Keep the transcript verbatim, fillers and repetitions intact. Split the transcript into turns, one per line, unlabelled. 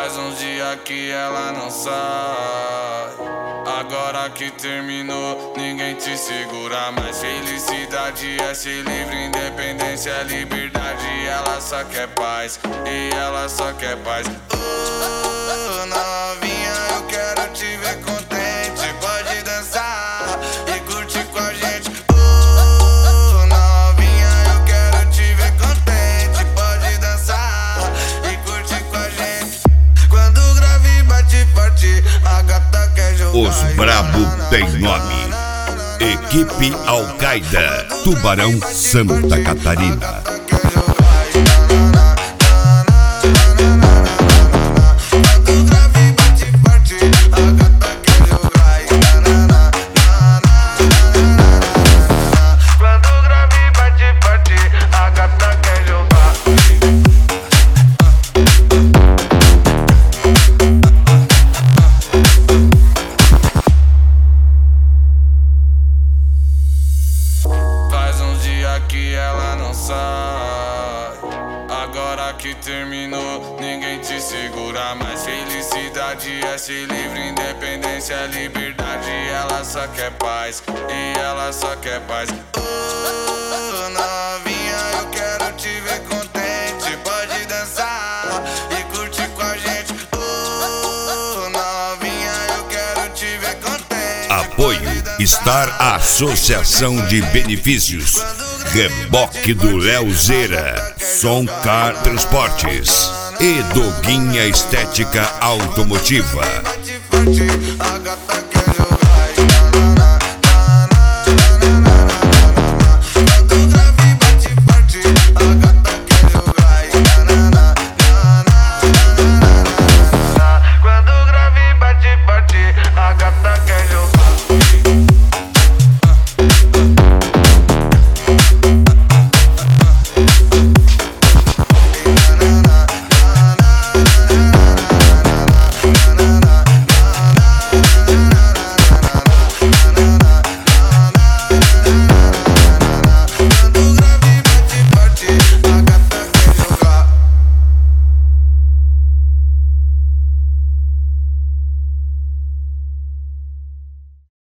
Faz uns dias que ela não sai. Agora que terminou, ninguém te segura mais. Felicidade é ser livre, independência é liberdade. Ela só quer paz, e ela só quer paz. Oh, novinha, eu quero te ver contente. Pode dançar e curtir com a gente. Oh, novinha, eu quero te ver contente. Pode dançar e curtir com a gente. Quando o grave bate forte, a gata quer jogar.
Os Brabo tem nome. Equipe Al-Qaeda, Tubarão, Santa Catarina.
Que ela não sai. Agora que terminou, ninguém te segura mais. Felicidade é ser livre, independência é liberdade. Ela só quer paz, e ela só quer paz. Oh, novinha, eu quero te ver contente. Pode dançar e curtir com a gente. Oh, novinha, eu quero te ver contente.
Apoio Star Associação de Benefícios. Reboque do Léo Zera, Som Car Transportes e Doguinha Estética Automotiva.